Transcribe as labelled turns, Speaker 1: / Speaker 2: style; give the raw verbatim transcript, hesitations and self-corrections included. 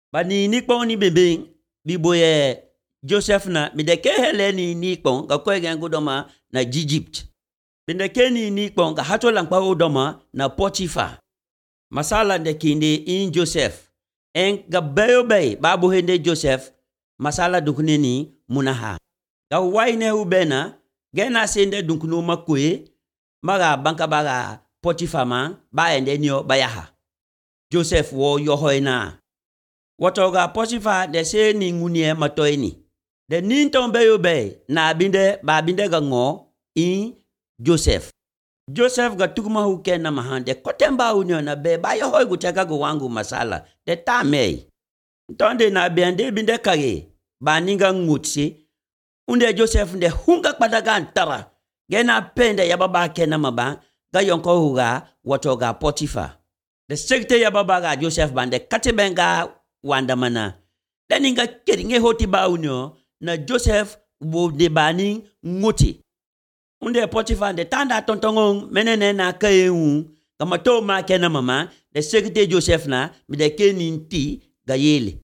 Speaker 1: Ba ni ni kpong ni bebeng bi boye Joseph na mi de ke hele ni ni kpong ga ko gen godoma na Egypt. Bi de ke ni ni kpong ga hato lang pa odoma na Potiphar. Masala de kinde in Joseph. En ga bayo bay babu hende Joseph masala dukune ni munaha. Ga waine ubena gena sende dunkunu makwe maga banka baga Potiphar man ba ende nyo bayaha. Joseph wo yohoina. Watoga Potiphar de se ni ngunie matoini. De ninton bayo bay na binde ba binde ga ngo in Joseph. Joseph ga tukuma huke na mahande kotemba unyo na be ba yohoi guteka go wangu masala de tamei. Tonde na bende binde kage ba ninga ngutsi unde Joseph nde hunga kpadaga antara gena pende ya baba kena maba ga yonko huga watoga Potiphar. De sekte ya baba ga Joseph bande katebenga wandamana. Deninga keringe hoti ba unyo na Joseph wo de bani nguti. Unde Potiphar de tanda tontongong menene na kayeun kama to ma kena mama de sekte Joseph na mi de kenin ti ga yele.